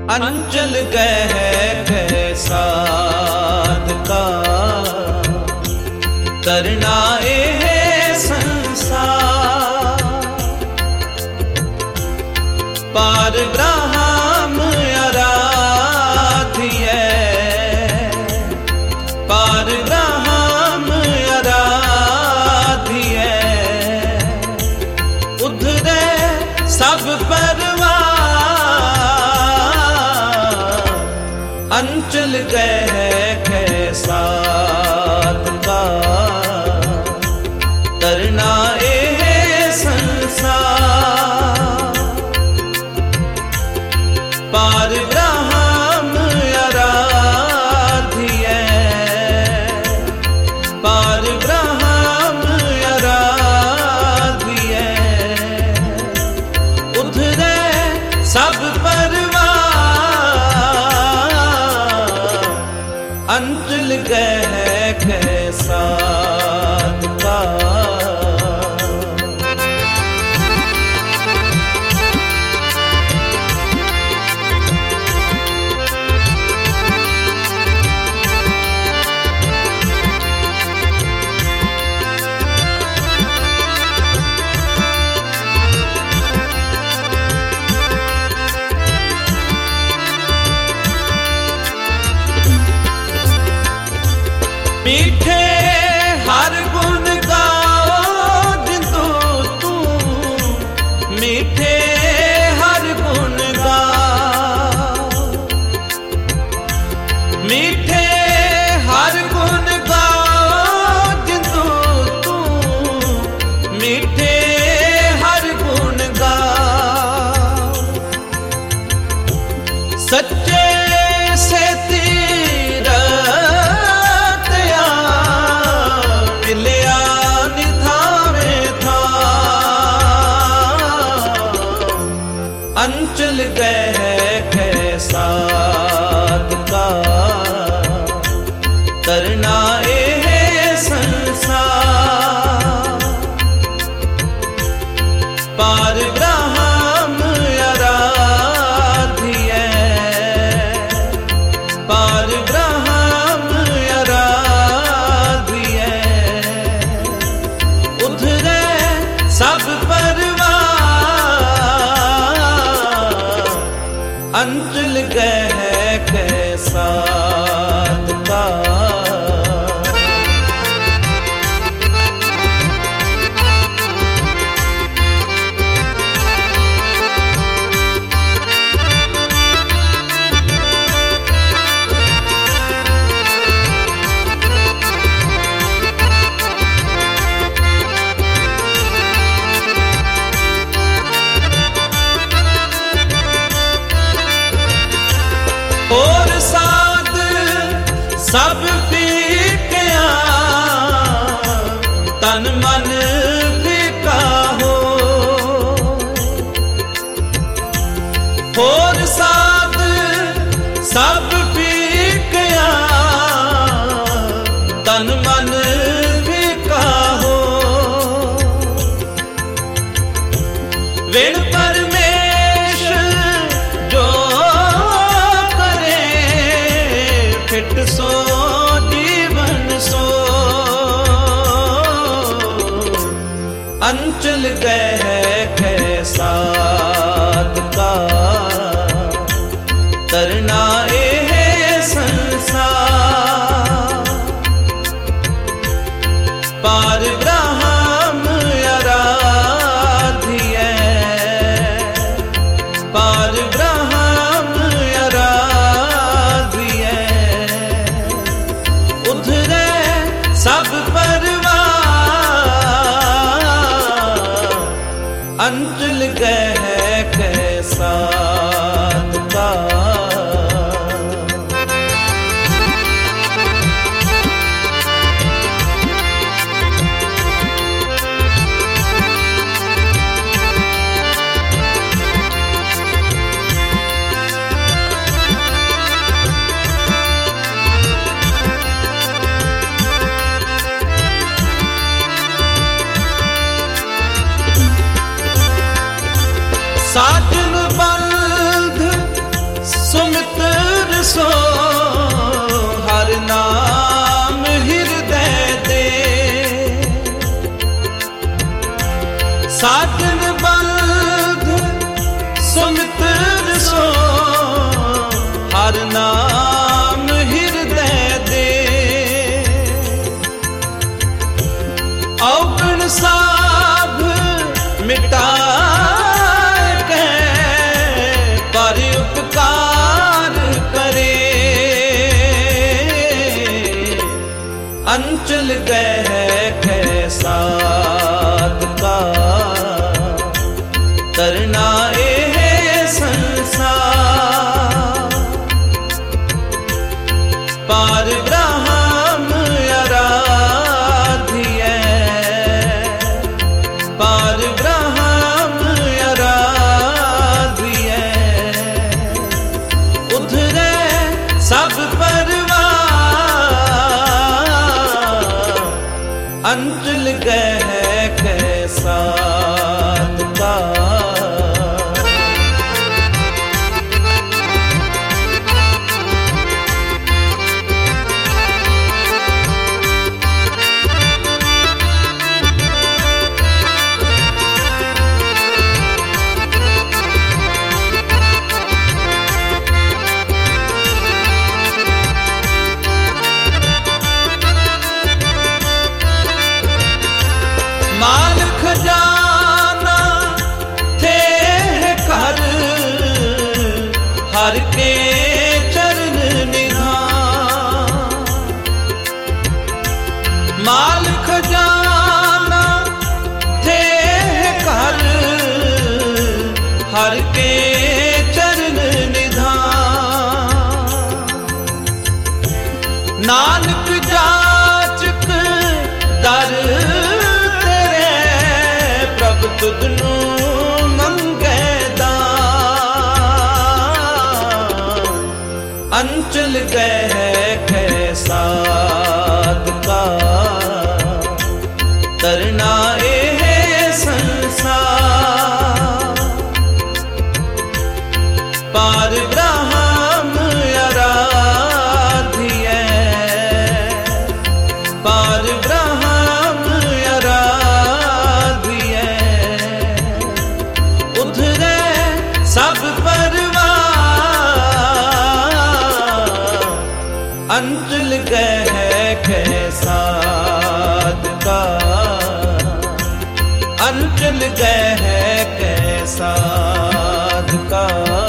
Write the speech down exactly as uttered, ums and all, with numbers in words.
अंचल कह कैसाद का करना ए संसार। पार ब्रह्म आराध्य पार ब्रह्म आराध्य उधरे सब परवार। अंचल कह कैसाद का करना ए संसार। पार ब्रह्म आराध्य पार ब्रह्म आराध्य उधरे सब परवार। अंचल कह कैसाद का मीठे हर गुण गाओ जिंदू तू मीठे हर गुण गाओ। मीठे हर गुण गाओ जिंदू तू मीठे हर गुण गाओ। सच्चे से अंचल कह कैसाद का करना ए संसार। पार ब्रह्म आराध्य पार ब्रह्म आराध्य उधरे सब परवार। अंचल कह कैसाद का और साध सब फीकिया तन मन फीका हो। और साध सब फीकिया तन मन फीका हो। वेण परमेश जो फिट सो जीवन सो। अंचल कह कैसाद का करना ए संसार। पार ब्रह्म आराध्य पार ब्रह्म आराध्य उधरे सब परवार। अंचल कह कैसाद का साजन बन सुमित्र सो हर नाम हृदय दे। औगण साभ मिटाए के पर उपकार करे। अंचल गए कैसा का तरना ए संसार। पार ब्रह्म आराध्य, पार ब्रह्म आराध्य। उधरे सब परवार अंचल गए कैसा का। माल खजाना थे कर हर के चरण निधान। माल खजाना थे कर हर के चरण निधान। नानक जाचक दर तुदनू मंगे दान। अंचल गए कैसा का तरना ए संसार। पार ब्रह्म आराध्य, पार ब्रह्म सब परवार अंचल गए कैसा का। अंचल गए कैसा का।